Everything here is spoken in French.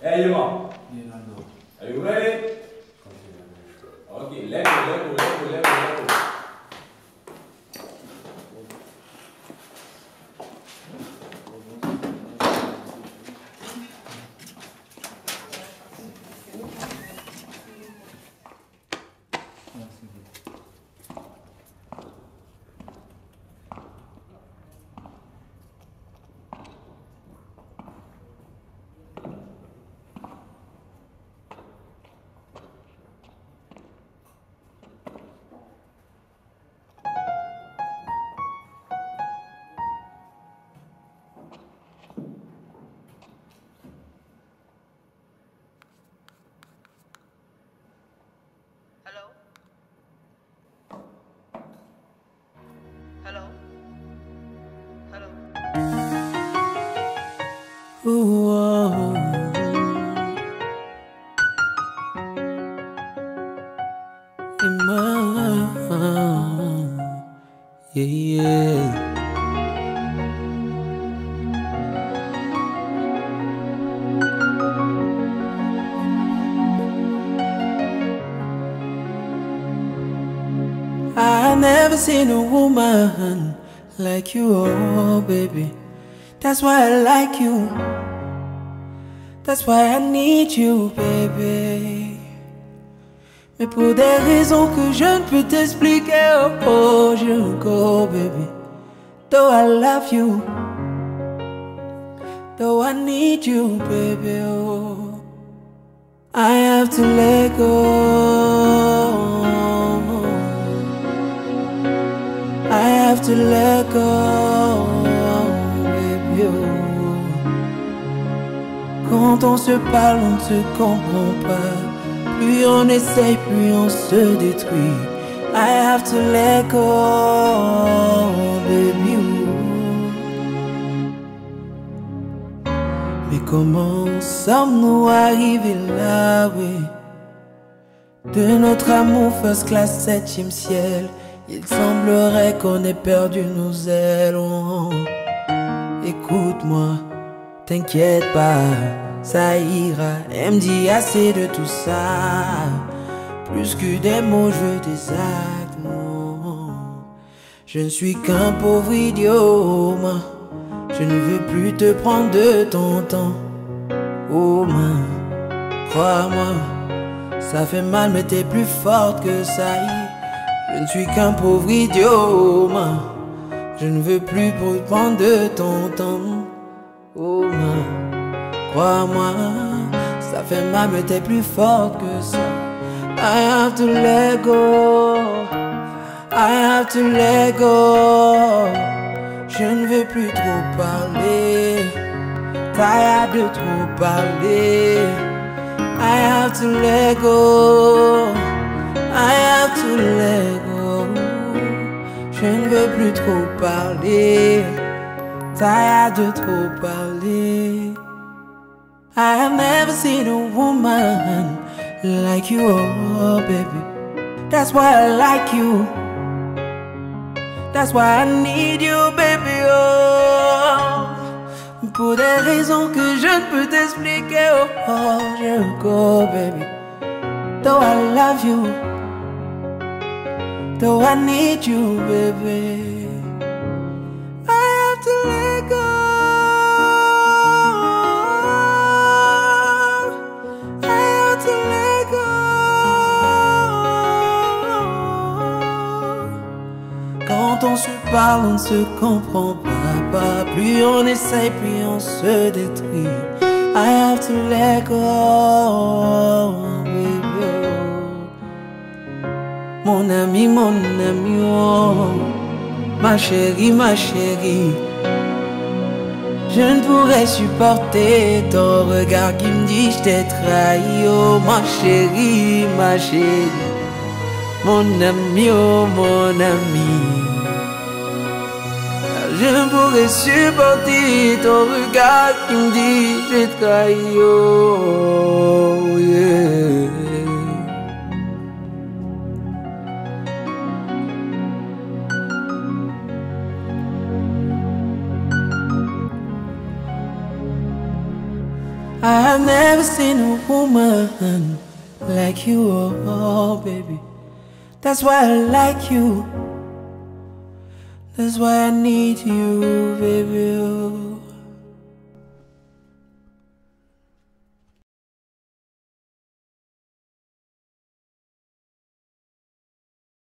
Hey, Yuma. Are you ready? Okay, let go. Ooh, oh. Yeah. I've never seen a woman like you, oh baby. That's why I like you. That's why I need you, baby. Mais pour des raisons que je ne peux t'expliquer, oh, je go, baby. Though I love you, though I need you, baby, oh, I have to let go. I have to let go, baby, oh. Quand on se parle, on ne se comprend pas. Plus on essaye, plus on se détruit. I have to let go, baby, oh. Mais comment sommes-nous arrivés là, oui? De notre amour first class 7e ciel, il semblerait qu'on ait perdu nos ailes, oh. Écoute-moi, t'inquiète pas, ça ira. Elle me dit assez de tout ça. Plus que des mots, je veux des actes, non. Je ne suis qu'un pauvre idiot, moi. Je ne veux plus te prendre de ton temps. Oh, main, crois-moi, ça fait mal, mais t'es plus forte que ça y est. Je ne suis qu'un pauvre idiot, moi. Je ne veux plus prendre de ton temps. Oh, main, crois-moi, ça fait mal, mais t'es plus forte que ça. I have to let go. I have to let go. Je ne veux plus trop parler. Tired de trop parler. I have to let go. I have to let go. Je ne veux plus trop parler. Tired de trop parler. I have never seen a woman like you, oh baby. That's why I like you. That's why I need you, baby, oh. Pour des raisons que je ne peux t'expliquer, oh, oh, je go, baby. Though I love you, though I need you, baby, I have to let go. I have to let go. Quand on se parle, on ne se comprend pas. Plus on essaye, plus on se détruit. I have to let go, baby. Mon ami, oh. Ma chérie, ma chérie. Je ne pourrais supporter ton regard qui me dit je t'ai trahi, oh ma chérie, ma chérie. Mon ami, oh mon ami. Je ne pourrais supporter ton regard qui me dit je t'ai trahi, oh yeah. I have never seen a woman like you, oh baby. That's why I like you. That's why I need you, baby. Oh.